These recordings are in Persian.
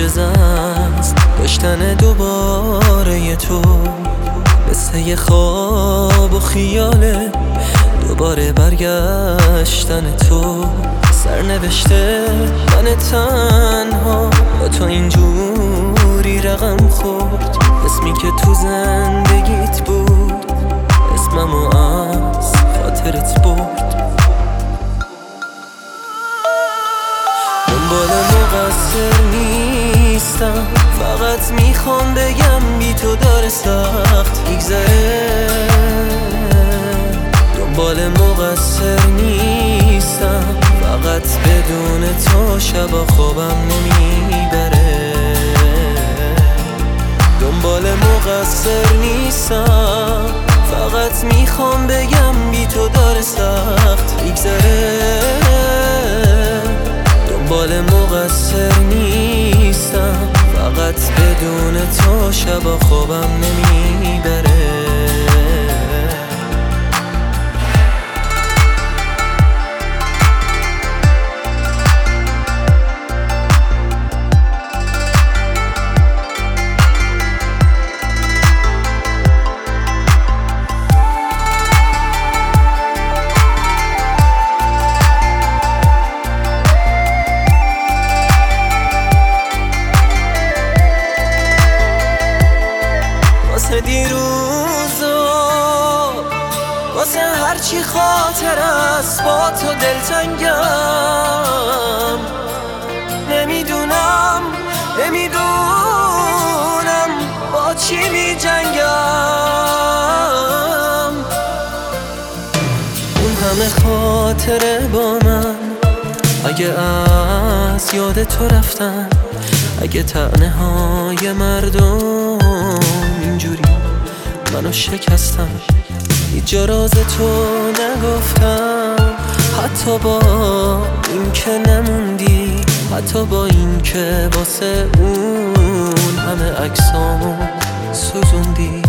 معجزه است داشتن دوباره تو، مثل یه خواب و خیاله دوباره برگشتن تو. سرنوشته من تنها با تو اینجوری رقم خورد، اسمی که تو زندگیت بود اسممو از خاطرت برد. دنبال مقصر نیستم، فقط میخوام بگم بی تو داره سخت میگذره. دنبال مقصر نیستم، فقط بدون تو شبا خوابم نمیبره. دنبال مقصر نیستم، فقط میخوام بگم بی تو داره سخت میگذره. دنبال مقصر نیستم، فقط بدون تو شبا خوابم نمیبره. واسه دیروزو، واسه هرچی خاطر است با تو دلتنگم. نمیدونم با چی می جنگم. اون همه خاطره با من، اگه از یاد تو رفتن، اگه طعنه های مردم اینجوری منو شکستن، هیچ جا راز تو نگفتم. حتی با این که نموندی، حتی با این که واسه اون همه عکسامو سوزوندی.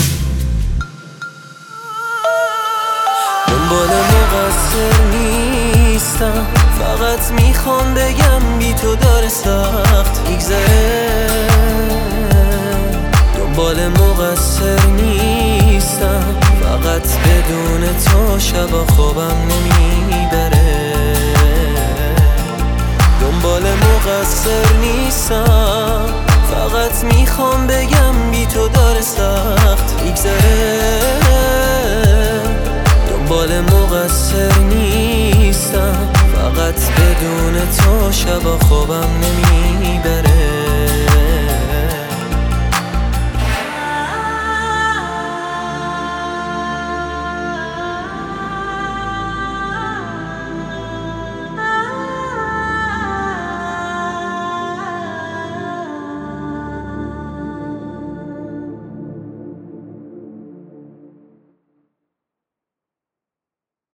دنبال مقصر نیستم، فقط میخوام بگم بی تو داره سخت میگذره. دنبال مقصر نیستم، فقط بدون تو شبا خوابم نمیبره. دنبال مقصر نیستم، فقط میخوام بگم بی تو داره سخت میگذره. دنبال مقصر نیستم، فقط بدون تو شبا خوابم نمیبره.